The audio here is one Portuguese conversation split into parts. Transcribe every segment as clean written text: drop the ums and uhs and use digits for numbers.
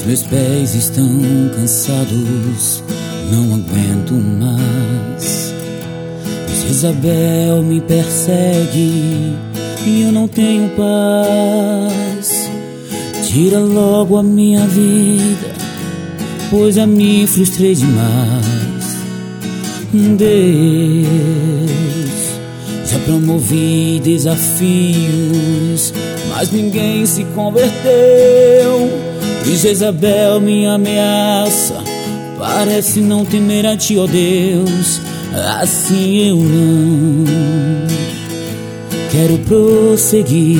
Meus pés estão cansados, não aguento mais. Jezabel me persegue e eu não tenho paz. Tira logo a minha vida, pois a me frustrei demais. Deus, já promovi desafios, mas ninguém se converteu. E Jezabel me ameaça, parece não temer a ti, ó Deus. Assim eu não quero prosseguir.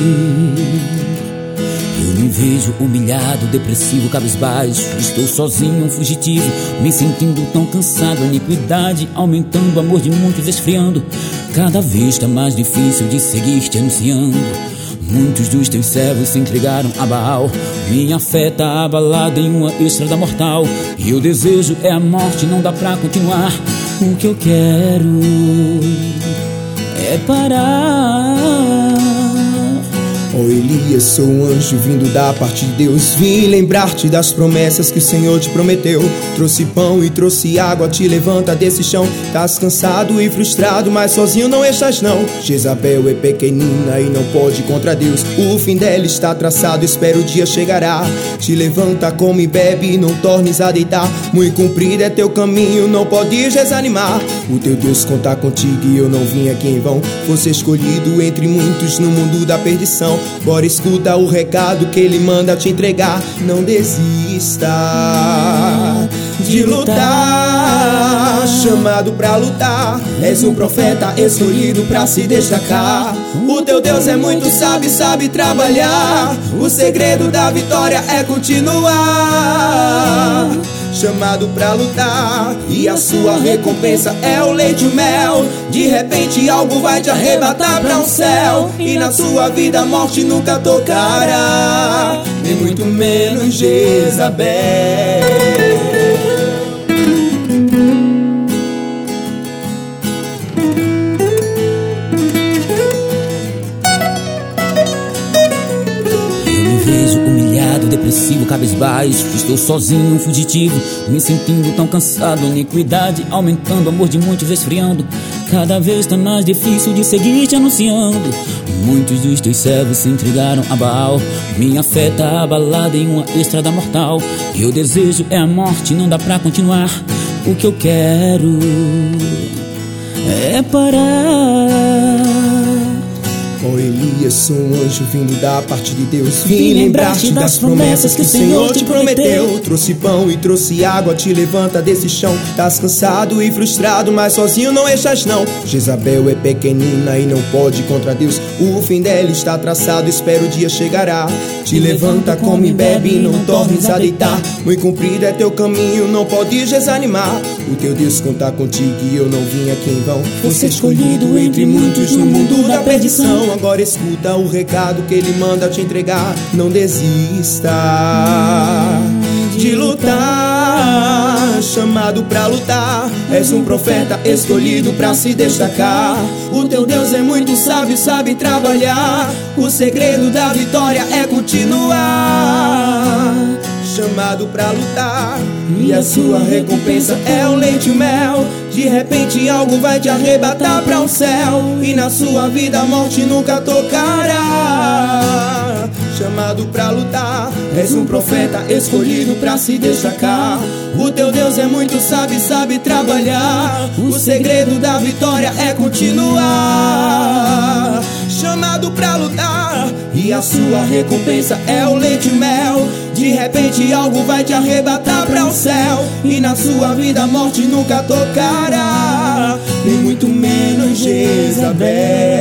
Eu me vejo humilhado, depressivo, cabisbaixo. Estou sozinho, um fugitivo, me sentindo tão cansado. A iniquidade aumentando, o amor de muitos esfriando. Cada vez tá mais difícil de seguir te anunciando. Muitos dos teus servos se entregaram a Baal. Minha fé tá abalada em uma estrada mortal. E o desejo é a morte, não dá pra continuar. O que eu quero é parar. Oh Elias, sou um anjo vindo da parte de Deus. Vim lembrar-te das promessas que o Senhor te prometeu. Trouxe pão e trouxe água, te levanta desse chão. Tás cansado e frustrado, mas sozinho não estás não. Jezabel é pequenina e não pode contra Deus. O fim dela está traçado, espera o dia chegará. Te levanta, come e bebe, não tornes a deitar. Muito comprido é teu caminho, não podes desanimar. O teu Deus conta contigo e eu não vim aqui em vão. Fosse escolhido entre muitos no mundo da perdição. Bora, escuta o recado que ele manda te entregar. Não desista de lutar, chamado pra lutar. És um profeta escolhido pra se destacar. O teu Deus é muito sábio, sabe trabalhar. O segredo da vitória é continuar. Chamado pra lutar, e a sua recompensa é o leite e o mel. De repente algo vai te arrebatar pra um céu, e na sua vida a morte nunca tocará, nem muito menos Jezabel. Depressivo, cabisbaixo, estou sozinho, um fugitivo, me sentindo tão cansado. Iniquidade aumentando, amor de muitos esfriando. Cada vez tá mais difícil de seguir te anunciando. Muitos dos teus servos se entregaram a Baal. Minha fé tá abalada em uma estrada mortal. E o desejo é a morte, não dá pra continuar. O que eu quero é parar. Oh Elias, sou um anjo vindo da parte de Deus. Vim lembrar-te das promessas que o Senhor te prometeu. Trouxe pão e trouxe água, te levanta desse chão. Tás cansado e frustrado, mas sozinho não estás não. Jezabel é pequenina e não pode contra Deus. O fim dela está traçado, espera o dia chegará. Te levanta, come e bebe, não tornes a deitar. Muito comprido é teu caminho, não podes desanimar. O teu Deus conta contigo e eu não vim aqui em vão. Você escolhido entre muitos no mundo da perdição. Agora escuta o recado que ele manda te entregar. Não desista de lutar, chamado pra lutar. És um profeta escolhido pra se destacar. O teu Deus é muito sábio, sabe trabalhar. O segredo da vitória é continuar. Chamado pra lutar, e a sua recompensa é o leite e o mel. De repente algo vai te arrebatar pra um céu, e na sua vida a morte nunca tocará. Chamado pra lutar, és um profeta escolhido pra se destacar. O teu Deus é muito sábio, sabe trabalhar. O segredo da vitória é continuar. Chamado pra lutar, e a sua recompensa é o leite e mel. De repente algo vai te arrebatar pra um céu, e na sua vida a morte nunca tocará, nem muito menos Jezabel.